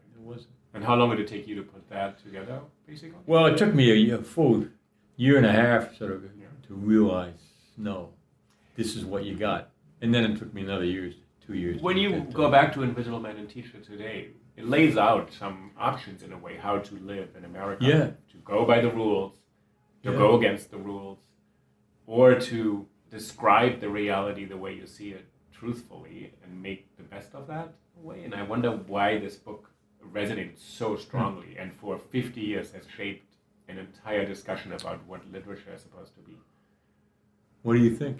And how long did it take you to put that together, basically? Well, it took me a full year and a half sort of to realize, no, this is what you got. And then it took me another 2 years. When you go back to Invisible Man and teach it today, it lays out some options in a way how to live in America. Yeah. To go by the rules, to go against the rules, or to describe the reality the way you see it truthfully and make the best of that way. And I wonder why this book resonated so strongly and for 50 years has shaped an entire discussion about what literature is supposed to be. What do you think?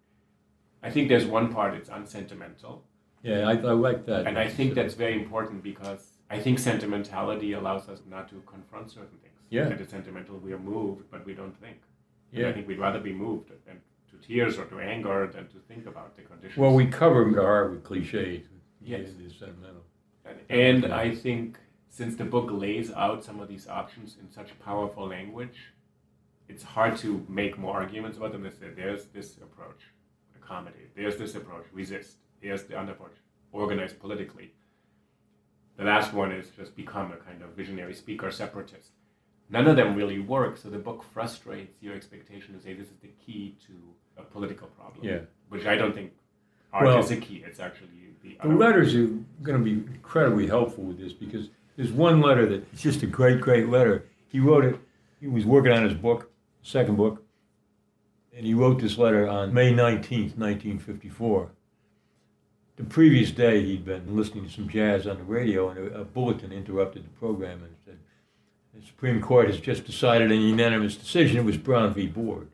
I think there's one part, it's unsentimental. Yeah, I like that. And I think that's very important because I think sentimentality allows us not to confront certain things. Yeah. That it's sentimental, we are moved, but we don't think. Yeah. And I think we'd rather be moved than to tears or to anger than to think about the conditions. Well, we cover the heart with cliches. Yes. It's sentimental. And I think since the book lays out some of these options in such powerful language, it's hard to make more arguments about them. There's this approach, accommodate. There's this approach, resist. There's the other approach, organize politically. The last one is just become a kind of visionary speaker, separatist. None of them really work, so the book frustrates your expectation to say this is the key to a political problem. Yeah. Which I don't think art is the key. It's actually the letters are going to be incredibly helpful with this, because there's one letter it's just a great, great letter. He wrote it, he was working on his book, second book, and he wrote this letter on May 19th, 1954. The previous day, he'd been listening to some jazz on the radio, and a bulletin interrupted the program and said, the Supreme Court has just decided a unanimous decision. It was Brown v. Board.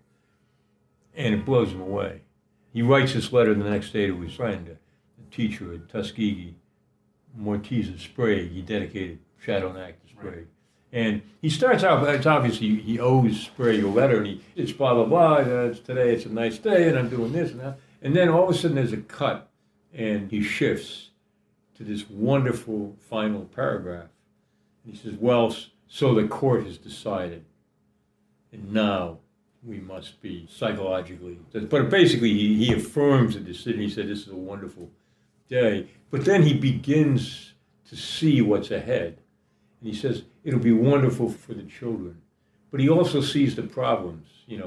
And it blows him away. He writes this letter the next day to his friend, a teacher at Tuskegee, Mortiza Sprague. He dedicated Shadow-Knack to Sprague. Right. And he starts out, it's obviously he owes Sprague a letter, and it's blah, blah, blah, today it's a nice day, and I'm doing this and that. And then all of a sudden there's a cut, and he shifts to this wonderful final paragraph. And he says, well, so the court has decided, and now we must be psychologically. But basically, he affirms the decision. He said, this is a wonderful day. But then he begins to see what's ahead. And he says, it'll be wonderful for the children. But he also sees the problems,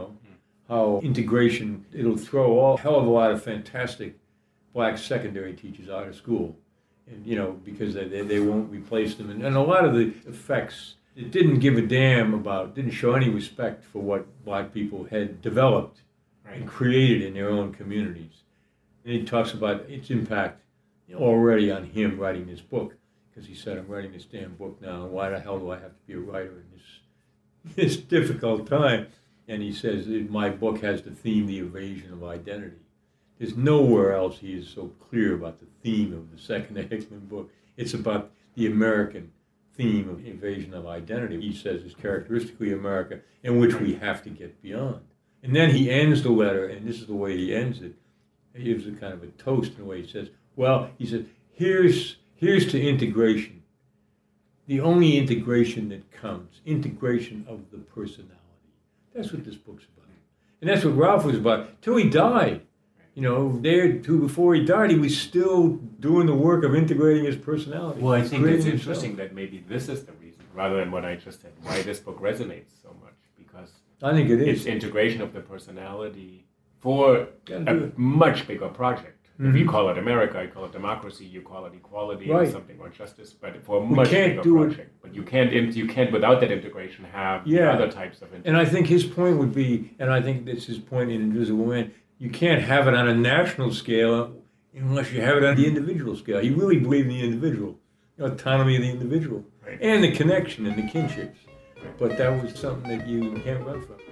how integration, it'll throw a hell of a lot of fantastic black secondary teachers out of school. And, because they won't replace them. And a lot of the effects, it didn't give a damn about, didn't show any respect for what black people had developed and created in their own communities. And he talks about its impact already on him writing this book. because he said, I'm writing this damn book now, and why the hell do I have to be a writer in this difficult time? And he says, my book has the theme, the evasion of identity. There's nowhere else he is so clear about the theme of the second Hickman book. It's about the American theme of invasion of identity. He says is characteristically America, in which we have to get beyond. And then he ends the letter, and this is the way he ends it. He gives it kind of a toast in a way. He says, well, he says, here's to integration. The only integration that counts, integration of the personality. That's what this book's about. And that's what Ralph was about, till he died. You know, before he died, he was still doing the work of integrating his personality. Well, I think it's interesting that maybe this is the reason, rather than what I just said, why this book resonates so much. Because I think it is. It's integration of the personality for a much bigger project. Mm-hmm. If you call it America, you call it democracy, you call it equality or something, or justice, but for a much bigger project. But you can't without that integration have the other types of integration. And I think his point would be, and I think this is his point in Invisible Man, you can't have it on a national scale unless you have it on the individual scale. He really believed in the individual, the autonomy of the individual, and the connection and the kinships. But that was something that you can't run from.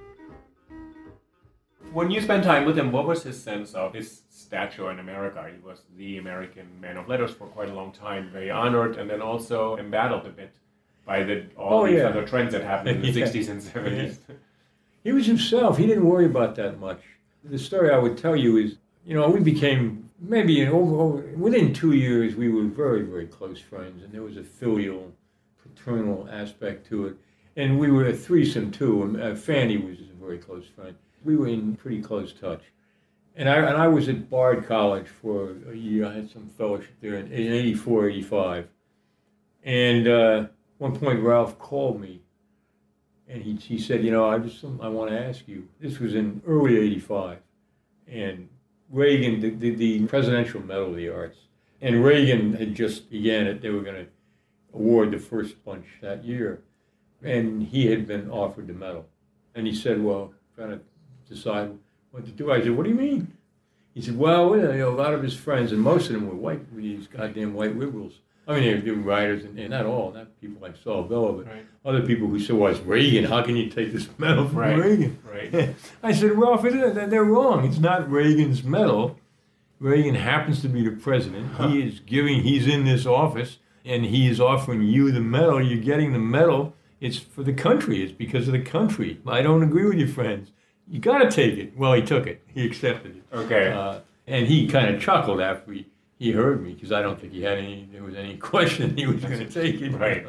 When you spent time with him, what was his sense of his stature in America? He was the American man of letters for quite a long time, very honored, and then also embattled a bit by all these other trends that happened in the 60s and 70s. He was himself. He didn't worry about that much. The story I would tell you is, we became, maybe within 2 years, we were very, very close friends, and there was a filial, paternal aspect to it. And we were a threesome, too, and Fanny was a very close friend. We were in pretty close touch. And I was at Bard College for a year. I had some fellowship there in 84, 85. And at one point, Ralph called me. And he said, I want to ask you. This was in early 85. And Reagan, the Presidential Medal of the Arts. And Reagan had just began it. They were going to award the first bunch that year. And he had been offered the medal. And he said, well, trying to decide what to do. I said, what do you mean? He said, well, a lot of his friends, and most of them were white, these goddamn white liberals. I mean, they were doing writers, and not all, not people like Saul Bellow, but other people who said, well, it's Reagan. How can you take this medal from Reagan? Right. I said, Ralph, they're wrong. It's not Reagan's medal. Reagan happens to be the president. He's in this office, and he is offering you the medal. You're getting the medal. It's for the country. It's because of the country. I don't agree with your friends. You got to take it. Well, he took it. He accepted it. Okay. And he kind of chuckled after he heard me, because I don't think there was any question he was going to take it. Right.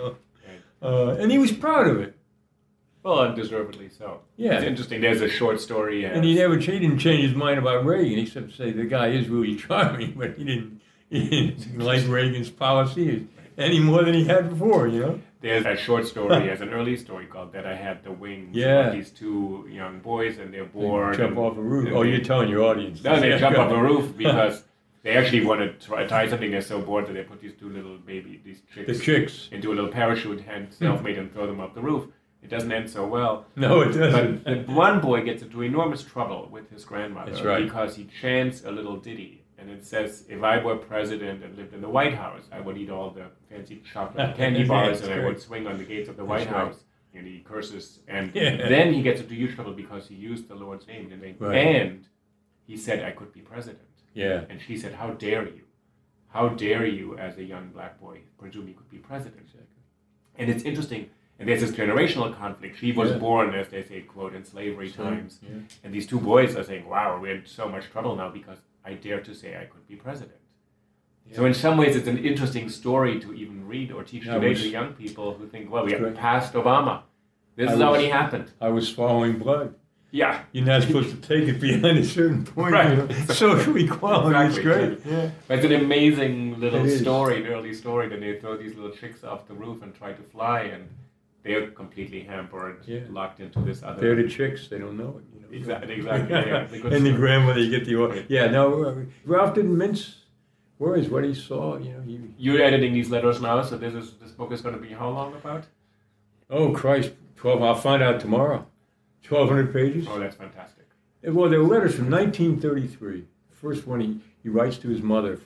And he was proud of it. Well, undeservedly so. Yeah. It's interesting. There's a short story. And he didn't change his mind about Reagan, except to say the guy is really charming, but he didn't like Reagan's policy any more than he had before, There's a short story, as an early story, called That I Had the Wings. Yeah. These two young boys, and they're bored. They jump off a roof. You're telling your audience. No, they jump off a roof because they actually want to try something. They're so bored that they put these two little these chicks, into a little parachute and self-made and throw them off the roof. It doesn't end so well. No, it doesn't. But one boy gets into enormous trouble with his grandmother. That's right. Because he chants a little ditty. And it says, if I were president and lived in the White House, I would eat all the fancy chocolate candy bars and I would swing on the gates of the White House. And he curses. And then he gets into huge trouble because he used the Lord's name in vain. Right. And he said, I could be president. Yeah. And she said, how dare you? How dare you, as a young black boy, presume you could be president? And it's interesting. And there's this generational conflict. She was born, as they say, quote, in slavery times. Yeah. And these two boys are saying, wow, we're in so much trouble now because I dare to say I could be president. Yeah. So in some ways, it's an interesting story to even read or teach today to young people who think, well, we have passed Obama. This is already happened. I was swallowing blood. Yeah. You're not supposed to take it beyond a certain point. Right. Social equality is great. Yeah. But it's an amazing little story, an early story, that they throw these little chicks off the roof and try to fly, and they're completely hampered, locked into this other... They're the chicks, they don't know it. Exactly, yeah. And the grandmother, you get the order. Yeah, no, Ralph didn't mince words. What he saw, You're editing these letters now, so this book is going to be how long about? Oh, Christ, 12. I'll find out tomorrow. 1,200 pages. Oh, that's fantastic. Well, there were letters from 1933. The first one he writes to his mother from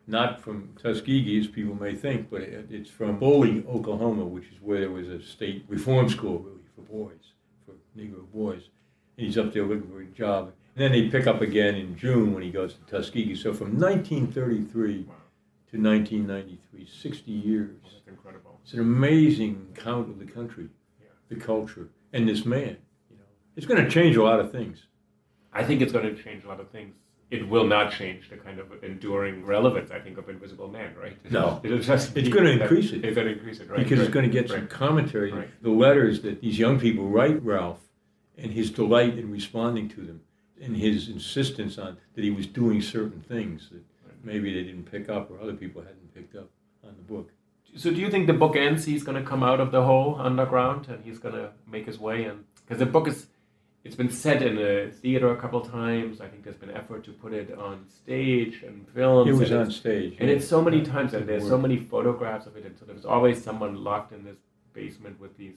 not from Tuskegee, as people may think, but it's from Bolling, Oklahoma, which is where there was a state reform school, really, for boys, for Negro boys. And he's up there looking for a job. And then they pick up again in June when he goes to Tuskegee. So from 1933 to 1993, 60 years. That's incredible. It's an amazing account of the country, the culture, and this man. It's going to change a lot of things. I think it's going to change a lot of things. It will not change the kind of enduring relevance, I think, of Invisible Man, right? No. It's going to increase it. It's going to increase it, right? Because it's going to get some commentary. Right. The letters that these young people write Ralph, and his delight in responding to them, and his insistence on that he was doing certain things that maybe they didn't pick up or other people hadn't picked up on the book. So do you think the book ends, he's going to come out of the hole underground and he's going to make his way in? Because the book it's been set in a theater a couple times. I think there's been effort to put it on stage and films. It was on stage. And it's so many times, and there's so many photographs of it, and so there's always someone locked in this basement with these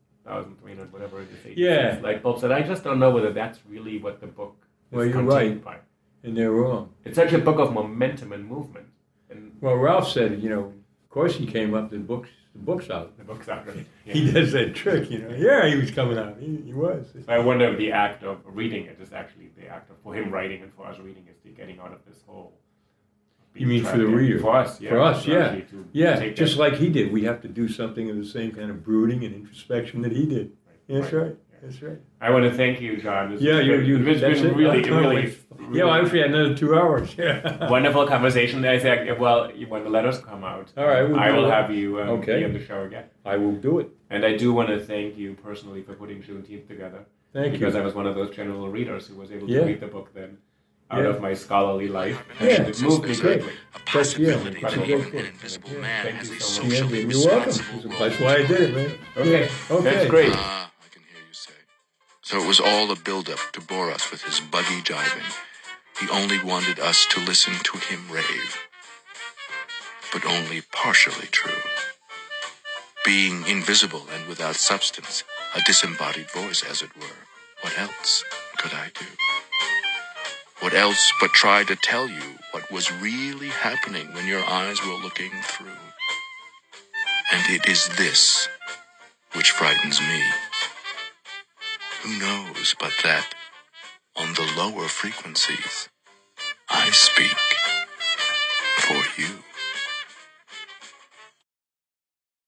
1,300, whatever it is, light bulbs. And I just don't know whether that's really what the book is Well, you're right, by. And they're wrong. It's such a book of momentum and movement. And well, Ralph said, of course he came up, the book's out. The book's out, right? Yeah. He does that trick, Yeah, he was coming out. He was. I wonder if the act of reading it is actually the act of, for him writing and for us reading, is the getting out of this hole. You mean for the reader? For us, yeah. For us, yeah. Yeah, just like he did. We have to do something of the same kind of brooding and introspection that he did. Right. That's right. That's right. I want to thank you, John. It's been really. Yeah, well, I wish we had another 2 hours. Yeah. Wonderful conversation. I think, when the letters come out, all right, I will have you be on the show again. I will do it. And I do want to thank you personally for putting Juneteenth together. Thank you. Because I was one of those general readers who was able to read the book then out of my scholarly life. Yeah, it moved me greatly. That's Incredible. An invisible man Thank has you a so much. socially You're welcome. responsible role. That's why I did it, man. Okay. Okay. That's great. I can hear you say. So it was all a build-up to bore us with his buggy jibing. He only wanted us to listen to him rave. But only partially true. Being invisible and without substance, a disembodied voice, as it were, what else could I do? What else but try to tell you what was really happening when your eyes were looking through? And it is this which frightens me. Who knows but that on the lower frequencies, I speak for you.